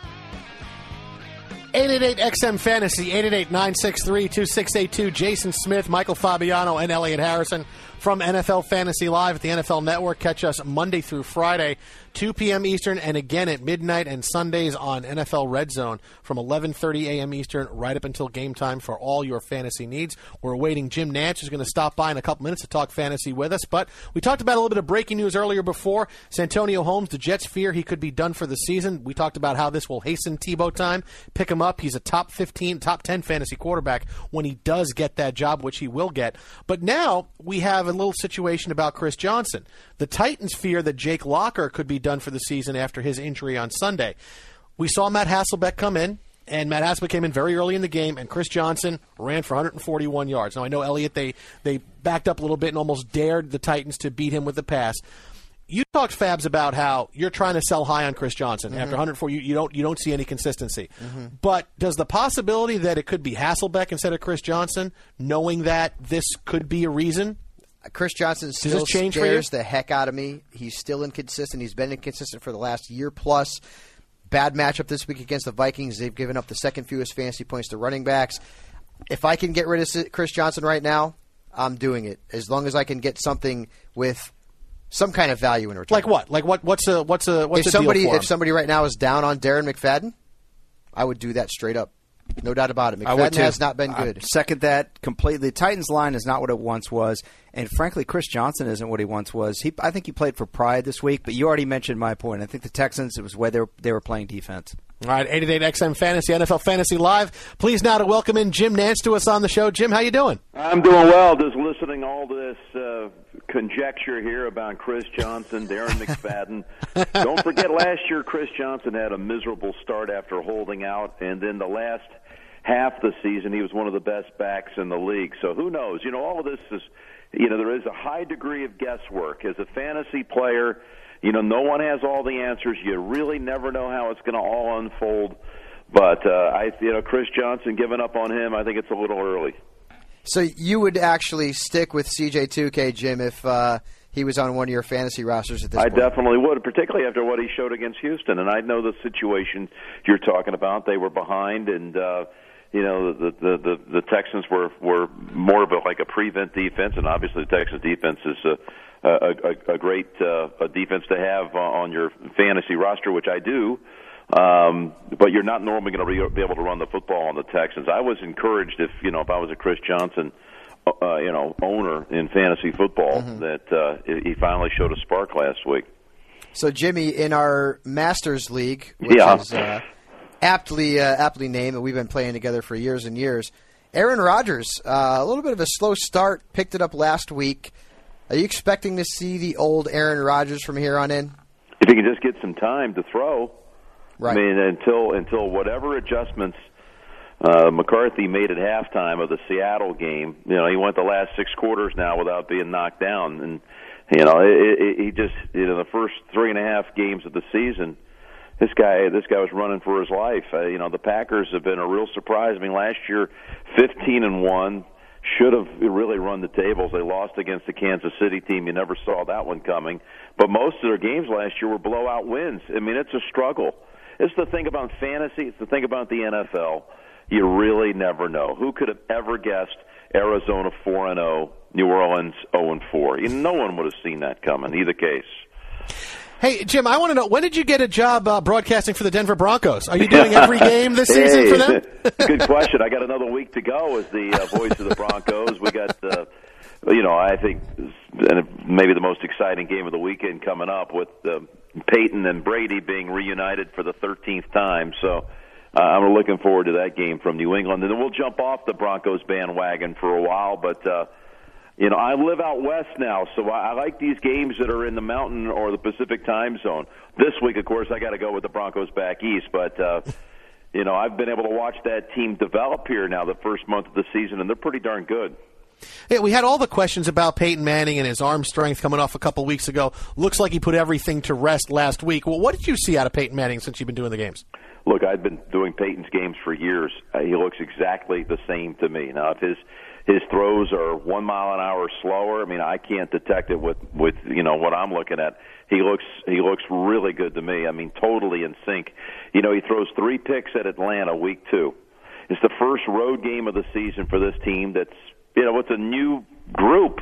eight eight eight X M Fantasy, eight eight eight, nine six three, two six eight two. Jason Smith, Michael Fabiano, and Elliot Harrison from N F L Fantasy Live at the N F L Network. Catch us Monday through Friday, two p.m. Eastern, and again at midnight and Sundays on N F L Red Zone from eleven thirty a.m. Eastern right up until game time for all your fantasy needs. We're awaiting Jim Nantz, who's going to stop by in a couple minutes to talk fantasy with us. But we talked about a little bit of breaking news earlier before. Santonio Holmes, the Jets fear he could be done for the season. We talked about how this will hasten Tebow time. Pick him up. He's a top fifteen, top ten fantasy quarterback when he does get that job, which he will get. But now we have a little situation about Chris Johnson. The Titans fear that Jake Locker could be done for the season after his injury on Sunday. We saw Matt Hasselbeck come in, and Matt Hasselbeck came in very early in the game, and Chris Johnson ran for one hundred forty-one yards. Now, I know, Elliot, they, they backed up a little bit and almost dared the Titans to beat him with the pass. You talked, Fabs, about how you're trying to sell high on Chris Johnson. Mm-hmm. After one hundred four, you, you don't you don't see any consistency. Mm-hmm. But does the possibility that it could be Hasselbeck instead of Chris Johnson, knowing that this could be a reason? Chris Johnson still scares the heck out of me. He's still inconsistent. He's been inconsistent for the last year plus. Bad matchup this week against the Vikings. They've given up the second fewest fantasy points to running backs. If I can get rid of Chris Johnson right now, I'm doing it. As long as I can get something with some kind of value in return. Like what? Like what? What's a what's a what's if a somebody deal for him? If somebody right now is down on Darren McFadden, I would do that straight up. No doubt about it. McFadden has not been good. I second that completely. The Titans line is not what it once was, and frankly, Chris Johnson isn't what he once was. He, I think he played for pride this week, but you already mentioned my point. I think the Texans, it was where they were, they were playing defense. All right, eight eight eight X M Fantasy, N F L Fantasy Live. Please now to welcome in Jim Nantz to us on the show. Jim, how you doing? I'm doing well. Just listening all this uh, conjecture here about Chris Johnson, Darren McFadden. Don't forget last year Chris Johnson had a miserable start after holding out, and then the last half the season he was one of the best backs in the league. So who knows? You know, all of this is, you know, there is a high degree of guesswork. As a fantasy player, you know, no one has all the answers. You really never know how it's going to all unfold. But, uh, I, you know, Chris Johnson, giving up on him, I think it's a little early. So you would actually stick with C J two K, Jim, if uh, he was on one of your fantasy rosters at this I point? I definitely would, particularly after what he showed against Houston. And I know the situation you're talking about. They were behind, and, uh, you know, the, the, the, the Texans were, were more of a, like a prevent defense, and obviously the Texans defense is a A, a, a great uh, a defense to have on your fantasy roster, which I do. Um, but you're not normally going to be able to run the football on the Texans. I was encouraged if you know if I was a Chris Johnson uh, you know, owner in fantasy football Mhm. that uh, he finally showed a spark last week. So, Jimmy, in our Masters League, which Yeah. is uh, aptly uh, aptly named, and we've been playing together for years and years, Aaron Rodgers, uh, a little bit of a slow start, picked it up last week. Are you expecting to see the old Aaron Rodgers from here on in? If he can just get some time to throw, Right. I mean, until until whatever adjustments uh, McCarthy made at halftime of the Seattle game, you know, he went the last six quarters now without being knocked down, and you know, it, it, he just, you know, the first three and a half games of the season, this guy, this guy was running for his life. Uh, you know, the Packers have been a real surprise. I mean, last year, fifteen and one, should have really run the tables. They lost against the Kansas City team. You never saw that one coming. But most of their games last year were blowout wins. I mean, it's a struggle. It's the thing about fantasy. It's the thing about the N F L. You really never know. Who could have ever guessed Arizona four and oh, New Orleans oh and four? You know, no one would have seen that coming, either case. Hey, Jim, I want to know, when did you get a job uh, broadcasting for the Denver Broncos? Are you doing every game this season hey, for them? Good question. I got another week to go as the uh, voice of the Broncos. We got, uh, you know, I think maybe the most exciting game of the weekend coming up with uh, Peyton and Brady being reunited for the thirteenth time. So uh, I'm looking forward to that game from New England. And then we'll jump off the Broncos bandwagon for a while, but uh, you know, I live out west now, so I, I like these games that are in the Mountain or the Pacific time zone. This week, of course, I got to go with the Broncos back east, but uh, you know, I've been able to watch that team develop here now the first month of the season, and they're pretty darn good. Hey, we had all the questions about Peyton Manning and his arm strength coming off a couple weeks ago. Looks like he put everything to rest last week. Well, what did you see out of Peyton Manning since you've been doing the games? Look, I've been doing Peyton's games for years. Uh, he looks exactly the same to me. Now, if his his throws are one mile an hour slower, I mean, I can't detect it with with you know what I'm looking at. He looks he looks really good to me. I mean, totally in sync. You know, he throws three picks at Atlanta week two. It's the first road game of the season for this team. That's you know, it's a new group.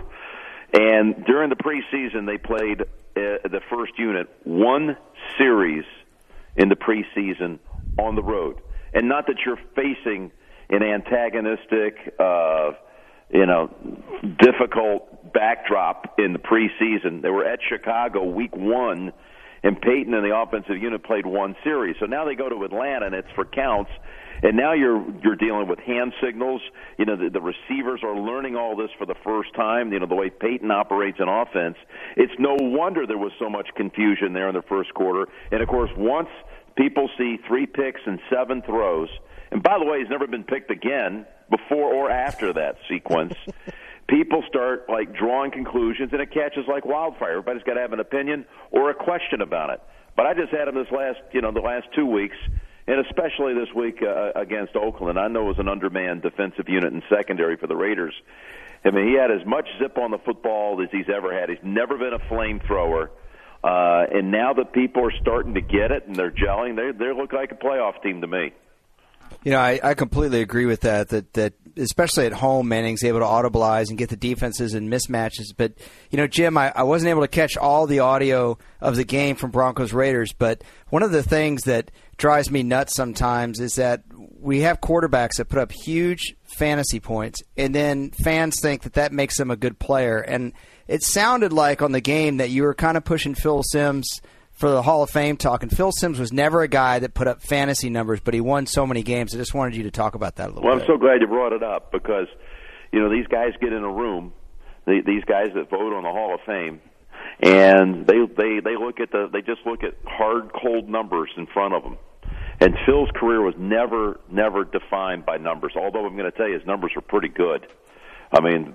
And during the preseason, they played uh, the first unit one series in the preseason on the road. And not that you're facing an antagonistic, uh, you know, difficult backdrop in the preseason. They were at Chicago week one, and Peyton and the offensive unit played one series. So now they go to Atlanta, and it's for counts. And now you're you're dealing with hand signals. You know, the, the receivers are learning all this for the first time, you know, the way Peyton operates an offense. It's no wonder there was so much confusion there in the first quarter. And, of course, once people see three picks and seven throws, and by the way, he's never been picked again before or after that sequence, people start, like, drawing conclusions, and it catches like wildfire. Everybody's got to have an opinion or a question about it. But I just had him this last, you know, the last two weeks, and especially this week uh, against Oakland. I know it was an undermanned defensive unit in secondary for the Raiders. I mean, he had as much zip on the football as he's ever had. He's never been a flamethrower. Uh, and now that people are starting to get it and they're gelling, they they look like a playoff team to me. You know, I, I completely agree with that, that, that especially at home, Manning's able to audibilize and get the defenses and mismatches. But, you know, Jim, I, I wasn't able to catch all the audio of the game from Broncos-Raiders, but one of the things that drives me nuts sometimes is that we have quarterbacks that put up huge fantasy points, and then fans think that that makes them a good player. And it sounded like on the game that you were kind of pushing Phil Simms for the Hall of Fame talk, and Phil Simms was never a guy that put up fantasy numbers, but he won so many games. I just wanted you to talk about that a little well, bit. I'm so glad you brought it up because, you know, these guys get in a room, they, these guys that vote on the Hall of Fame, and they, they, they look at the they just look at hard, cold numbers in front of them. And Phil's career was never, never defined by numbers, although I'm going to tell you his numbers are pretty good. I mean,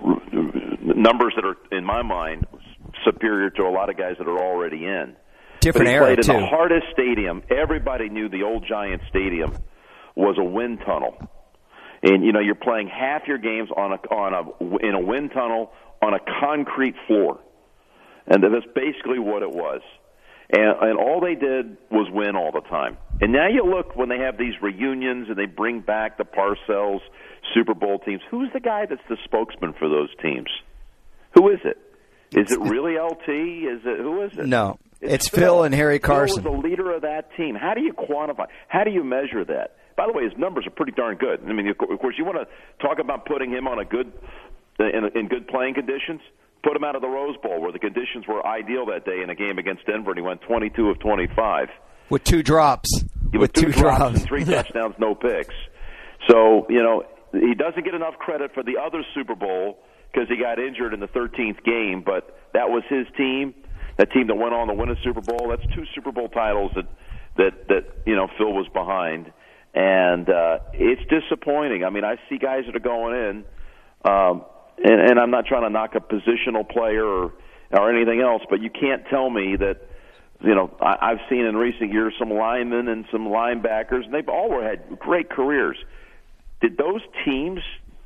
numbers that are, in my mind, superior to a lot of guys that are already in. Different but he era, played in too. the hardest stadium. Everybody knew the old Giant Stadium was a wind tunnel. And, you know, you're playing half your games on a, on a, in a wind tunnel on a concrete floor. And that's basically what it was. And, and all they did was win all the time. And now you look when they have these reunions and they bring back the Parcells Super Bowl teams. Who's the guy that's the spokesman for those teams? Who is it? Is it really L T? Is it who is it? No, it's, it's Phil, Phil and Harry Carson. Phil was the leader of that team. How do you quantify? How do you measure that? By the way, his numbers are pretty darn good. I mean, of course, you want to talk about putting him on a good in, in good playing conditions. Put him out of the Rose Bowl where the conditions were ideal that day in a game against Denver, and he went twenty-two of twenty-five with two drops. With, with two, two drops, drops and three touchdowns, no picks. So you know he doesn't get enough credit for the other Super Bowl because he got injured in the thirteenth game, but that was his team. That team that went on to win a Super Bowl. That's two Super Bowl titles that that that you know Phil was behind, and uh, it's disappointing. I mean, I see guys that are going in, um, and, and I'm not trying to knock a positional player or or anything else, but you can't tell me that you know I, I've seen in recent years some linemen and some linebackers, and they've all had great careers. Did those teams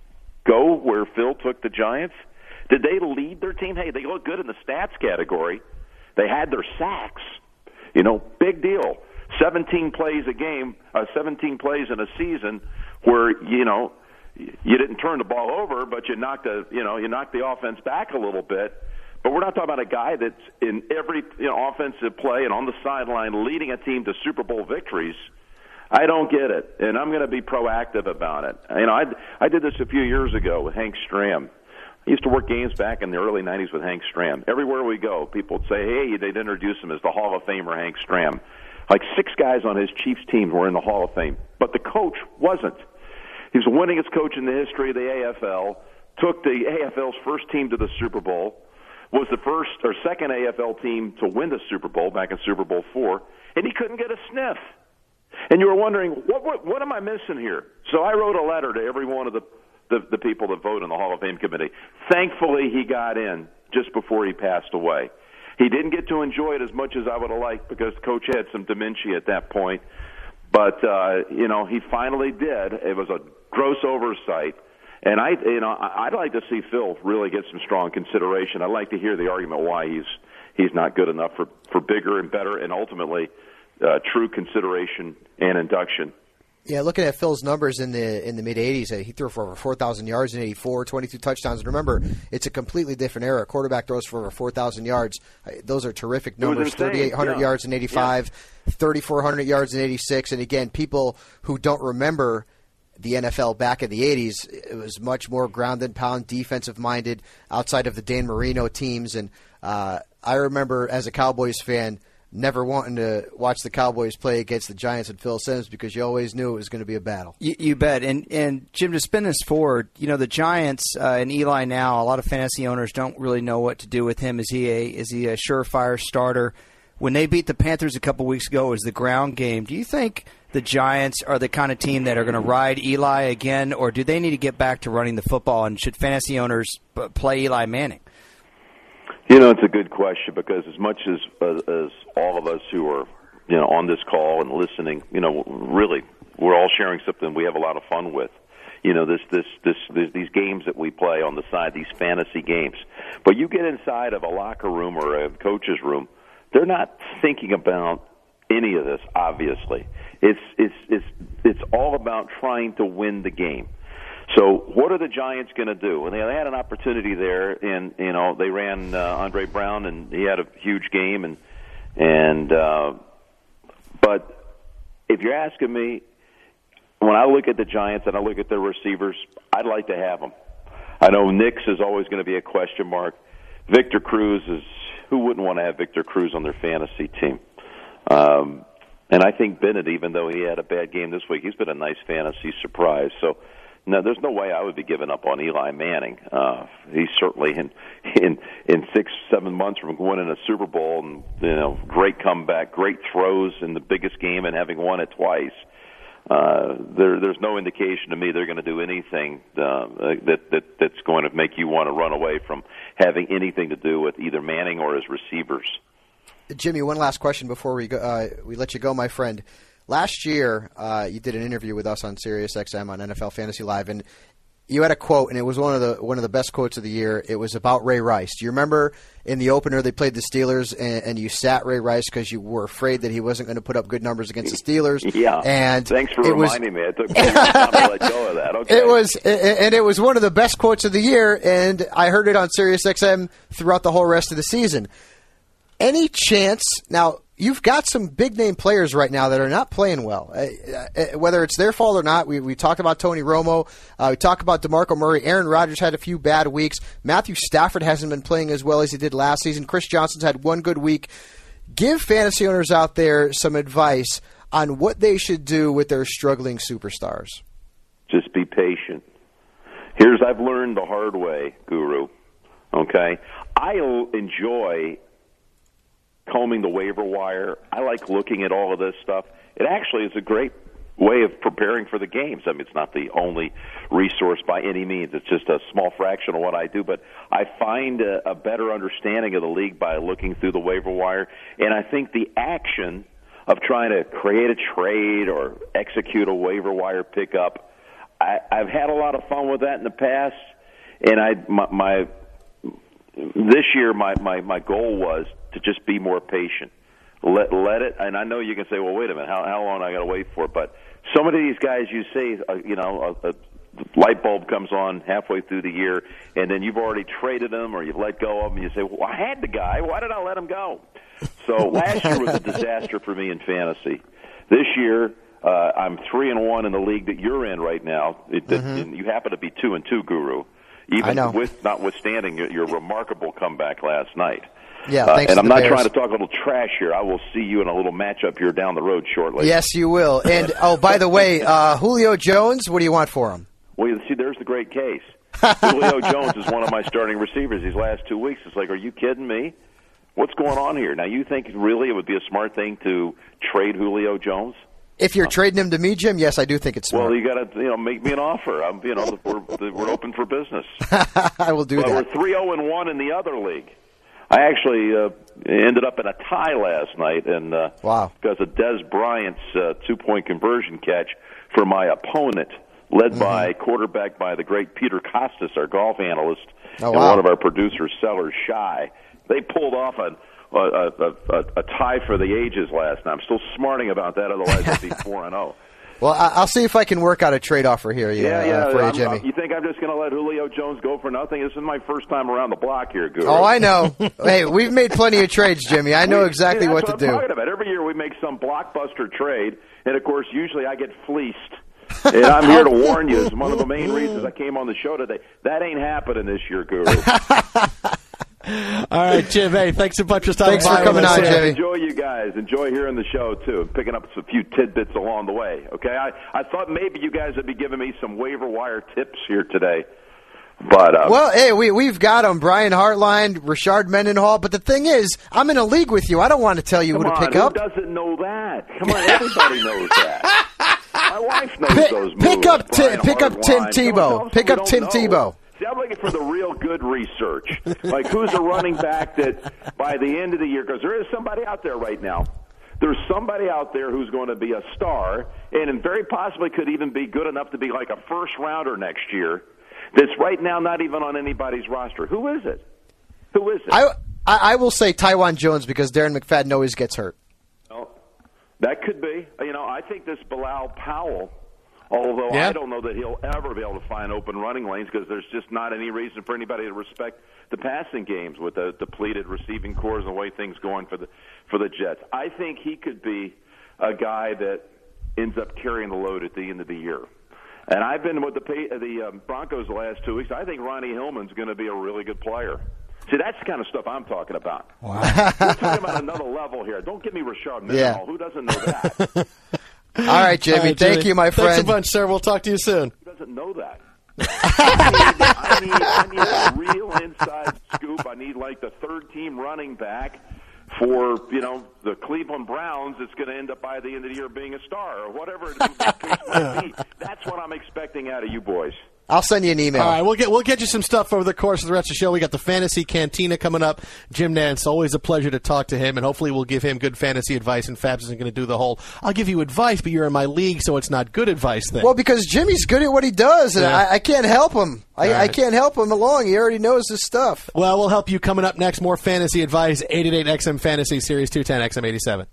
go where Phil took the Giants? Did they lead their team? Hey, they look good in the stats category. They had their sacks. You know, big deal. seventeen plays a game, uh, seventeen plays in a season where, you know, you didn't turn the ball over, but you knocked the, you know, you knocked the offense back a little bit. But we're not talking about a guy that's in every, you know, offensive play and on the sideline leading a team to Super Bowl victories. I don't get it, and I'm going to be proactive about it. You know, I I did this a few years ago with Hank Stram. I used to work games back in the early nineties with Hank Stram. Everywhere we go, people would say, hey, they'd introduce him as the Hall of Famer Hank Stram. Like six guys on his Chiefs team were in the Hall of Fame, but the coach wasn't. He was the winningest coach in the history of the A F L, took the A F L's first team to the Super Bowl, was the first or second A F L team to win the Super Bowl back in Super Bowl four, and he couldn't get a sniff. And you were wondering, what, what, what am I missing here? So I wrote a letter to every one of the The, the people that vote in the Hall of Fame committee. Thankfully, he got in just before he passed away. He didn't get to enjoy it as much as I would have liked because Coach had some dementia at that point. But, uh, you know, he finally did. It was a gross oversight. And, I, you know, I'd like to see Phil really get some strong consideration. I'd like to hear the argument why he's he's not good enough for, for bigger and better and ultimately uh, true consideration and induction. Yeah, looking at Phil's numbers in the in the mid eighties, he threw for over four thousand yards in eighty-four, twenty-two touchdowns. And remember, it's a completely different era. A quarterback throws for over four thousand yards. Those are terrific numbers. thirty-eight hundred yeah. yards in eighty-five, yeah. thirty-four hundred yards in eighty-six. And again, people who don't remember the N F L back in the eighties, it was much more ground and pound, defensive-minded, outside of the Dan Marino teams. And uh, I remember as a Cowboys fan, never wanting to watch the Cowboys play against the Giants and Phil Simms because you always knew it was going to be a battle. You, you bet. And, and, Jim, to spin this forward, you know, the Giants uh, and Eli now, a lot of fantasy owners don't really know what to do with him. Is he a, is he a surefire starter? When they beat the Panthers a couple weeks ago, it was the ground game. Do you think the Giants are the kind of team that are going to ride Eli again, or do they need to get back to running the football, and should fantasy owners play Eli Manning? You know, it's a good question because as much as uh, as all of us who are, you know, on this call and listening, you know, really, we're all sharing something we have a lot of fun with. You know, this, this, this, this, these games that we play on the side, these fantasy games. But you get inside of a locker room or a coach's room, they're not thinking about any of this. Obviously, it's it's it's it's all about trying to win the game. So what are the Giants going to do? And they had an opportunity there, and you know they ran uh, Andre Brown, and he had a huge game. And and uh, but if you're asking me, when I look at the Giants and I look at their receivers, I'd like to have them. I know Nix is always going to be a question mark. Victor Cruz is who wouldn't want to have Victor Cruz on their fantasy team? Um, and I think Bennett, even though he had a bad game this week, he's been a nice fantasy surprise. So. No, there's no way I would be giving up on Eli Manning. Uh, he's certainly in in in six, seven months from winning a Super Bowl, and you know, great comeback, great throws in the biggest game, and having won it twice. Uh, there, there's no indication to me they're going to do anything uh, that that that's going to make you want to run away from having anything to do with either Manning or his receivers. Jimmy, one last question before we go, uh, we let you go, my friend. Last year, uh, you did an interview with us on Sirius X M on N F L Fantasy Live, and you had a quote, and it was one of the one of the best quotes of the year. It was about Ray Rice. Do you remember in the opener they played the Steelers, and, and you sat Ray Rice because you were afraid that he wasn't going to put up good numbers against the Steelers? Yeah. And thanks for it reminding was, me. It took me time to let go of that. Okay. It was, and it was one of the best quotes of the year, and I heard it on Sirius X M throughout the whole rest of the season. Any chance now? you've got some big name players right now that are not playing well. Uh, uh, whether it's their fault or not, we we talked about Tony Romo, uh, we talked about DeMarco Murray. Aaron Rodgers had a few bad weeks. Matthew Stafford hasn't been playing as well as he did last season. Chris Johnson's had one good week. Give fantasy owners out there some advice on what they should do with their struggling superstars. Just be patient. Here's I've learned the hard way, Guru. Okay, I enjoy combing the waiver wire. I like looking at all of this stuff. It actually is a great way of preparing for the games. I mean, it's not the only resource by any means. It's just a small fraction of what I do, but I find a, a better understanding of the league by looking through the waiver wire, and I think the action of trying to create a trade or execute a waiver wire pickup, I, I've had a lot of fun with that in the past, and I my, my this year my, my, my goal was to just be more patient. Let let it, and I know you can say, well, wait a minute, how, how long I got to wait for it? But so many of these guys, you see, uh, you know, a, a light bulb comes on halfway through the year, and then you've already traded them or you've let go of them, and you say, well, I had the guy. Why did I let him go? So last year was a disaster for me in fantasy. This year, uh, I'm three and one in the league that you're in right now. It, mm-hmm. and you happen to be two and two, Guru. Even with notwithstanding your, your remarkable comeback last night. Yeah, uh, thanks and to I'm the not Bears. trying to talk a little trash here. I will see you in a little matchup here down the road shortly. Yes, you will. And, oh, by the way, uh, Julio Jones, what do you want for him? Well, you see, there's the great case. Julio Jones is one of my starting receivers these last two weeks. It's like, are you kidding me? What's going on here? Now, you think really it would be a smart thing to trade Julio Jones? If you're uh, trading him to me, Jim, yes, I do think it's smart. Well, you got to, you know, make me an offer. I'm, you know, we're we're open for business. I will do but that. We're three oh and one in the other league. I actually uh, ended up in a tie last night, and uh, wow, because of Des Bryant's uh, two-point conversion catch for my opponent, led mm-hmm. by quarterback by the great Peter Costas, our golf analyst, oh, and wow. one of our producers, Sellers Shy. They pulled off a a, a, a, a tie for the ages last night. I'm still smarting about that, otherwise I'd be four and zero. Well, I'll see if I can work out a trade offer here. Yeah, uh, yeah. for you, I'm, Jimmy. I'm, you think I'm just going to let Julio Jones go for nothing? This is my first time around the block here, Guru. Oh, I know. Hey, we've made plenty of trades, Jimmy. I know we, exactly see, what, what to I'm do. Talking about. Every year we make some blockbuster trade, and of course, usually I get fleeced. And I'm here to warn you. It's one of the main reasons I came on the show today. That ain't happening this year, Guru. All right, Jim. Hey, thanks a bunch for stopping Thanks by. for coming on, Jimmy. Enjoy you guys. Enjoy hearing the show, too. Picking up a few tidbits along the way, okay? I, I thought maybe you guys would be giving me some waiver wire tips here today. But uh, Well, hey, we, we've got them. Brian Hartline, Rashard Mendenhall. But the thing is, I'm in a league with you. I don't want to tell you come who to on, pick who up. doesn't know that? Come on, everybody knows that. My wife knows pick, those moves. Pick up, Brian Pick up Tim Hartline. Tebow. Pick up Tim know. Tebow. See, I'm looking for the real good research. Like, who's a running back that by the end of the year, because there is somebody out there right now. There's somebody out there who's going to be a star and very possibly could even be good enough to be like a first-rounder next year that's right now not even on anybody's roster. Who is it? Who is it? I, I, I will say Tywan Jones because Darren McFadden always gets hurt. Well, that could be. You know, I think this Bilal Powell, although yeah. I don't know that he'll ever be able to find open running lanes because there's just not any reason for anybody to respect the passing games with the depleted receiving cores and the way things going for the for the Jets. I think he could be a guy that ends up carrying the load at the end of the year. And I've been with the the um, Broncos the last two weeks. I think Ronnie Hillman's going to be a really good player. See, that's the kind of stuff I'm talking about. Wow. We're talking about another level here. Don't give me Rashard Mendenhall. Yeah. Who doesn't know that? All right, Jimmy. All right, thank Jimmy. you, my friend. Thanks a bunch, sir. We'll talk to you soon. Who doesn't know that? I, need, I, need, I need a real inside scoop. I need, like, the third-team running back for, you know, the Cleveland Browns that's going to end up by the end of the year being a star or whatever it might be. That's what I'm expecting out of you boys. I'll send you an email. All right, we'll get we'll get you some stuff over the course of the rest of the show. We got the Fantasy Cantina coming up. Jim Nance, always a pleasure to talk to him, and hopefully we'll give him good fantasy advice, and Fabs isn't going to do the whole, I'll give you advice, but you're in my league, so it's not good advice thing. Well, because Jimmy's good at what he does, and Yeah. I, I can't help him. I, right. I can't help him along. He already knows his stuff. Well, we'll help you coming up next. More fantasy advice, eight eight eight X M Fantasy, Series two ten, X M eighty-seven.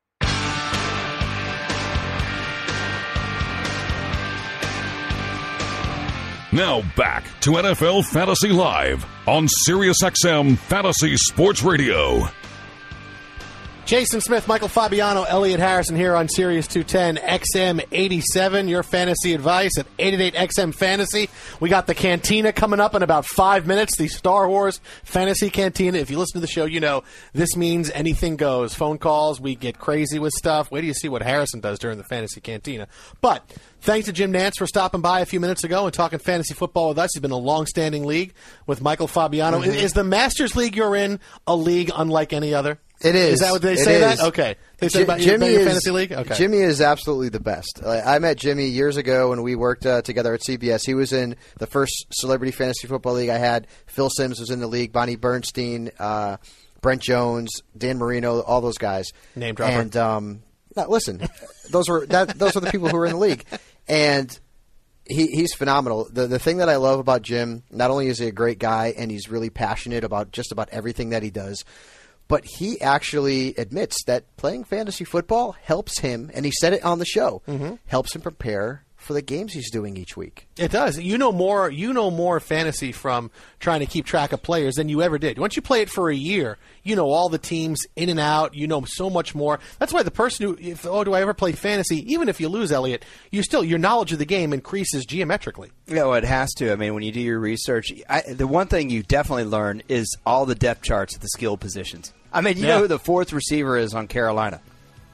Now back to N F L Fantasy Live on SiriusXM Fantasy Sports Radio. Jason Smith, Michael Fabiano, Elliot Harrison here on Sirius two ten X M eighty-seven. Your fantasy advice at eight eight eight X M Fantasy. We got the Cantina coming up in about five minutes, the Star Wars Fantasy Cantina. If you listen to the show, you know this means anything goes. Phone calls, we get crazy with stuff. Wait till you see what Harrison does during the Fantasy Cantina. But thanks to Jim Nantz for stopping by a few minutes ago and talking fantasy football with us. He's been in a long-standing league with Michael Fabiano. Mm-hmm. Is the Masters League you're in a league unlike any other? It is. Is that what they it say? Is. That okay. They say J- about, Jimmy about your is, fantasy league. Okay. Jimmy is absolutely the best. Uh, I met Jimmy years ago when we worked uh, together at C B S. He was in the first celebrity fantasy football league I had. Phil Simms was in the league. Bonnie Bernstein, uh, Brent Jones, Dan Marino, all those guys. Name dropper. And um, no, listen, those were that. Those were the people who were in the league, and he, he's phenomenal. The the thing that I love about Jim, not only is he a great guy and he's really passionate about just about everything that he does, but he actually admits that playing fantasy football helps him, and he said it on the show, mm-hmm. helps him prepare for the games he's doing each week. It does. You know more. You know more fantasy from trying to keep track of players than you ever did. Once you play it for a year, you know all the teams in and out. You know so much more. That's why the person who, if, oh, do I ever play fantasy? Even if you lose, Elliot, you still your knowledge of the game increases geometrically. You know, it has to. I mean, when you do your research, I, the one thing you definitely learn is all the depth charts of the skill positions. I mean, you yeah. know who the fourth receiver is on Carolina.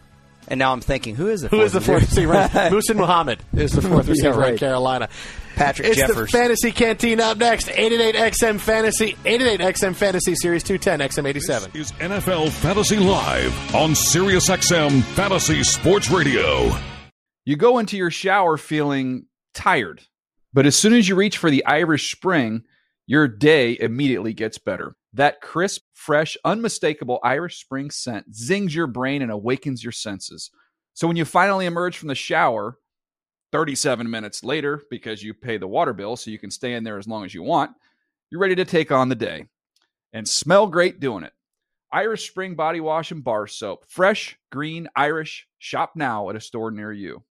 And now I'm thinking, who is the who fourth is the fourth receiver? Muhsin Muhammad is the fourth receiver yeah, right. in Carolina. Patrick it's Jeffers. It's the Fantasy Canteen up next. eight eight eight X M Fantasy. eight eight eight X M Fantasy Series two ten X M eighty-seven. This is N F L Fantasy Live on Sirius X M Fantasy Sports Radio. You go into your shower feeling tired, but as soon as you reach for the Irish Spring, your day immediately gets better. That crisp, fresh, unmistakable Irish Spring scent zings your brain and awakens your senses. So when you finally emerge from the shower, thirty-seven minutes later, because you pay the water bill so you can stay in there as long as you want, you're ready to take on the day. And smell great doing it. Irish Spring Body Wash and Bar Soap. Fresh, green, Irish. Shop now at a store near you.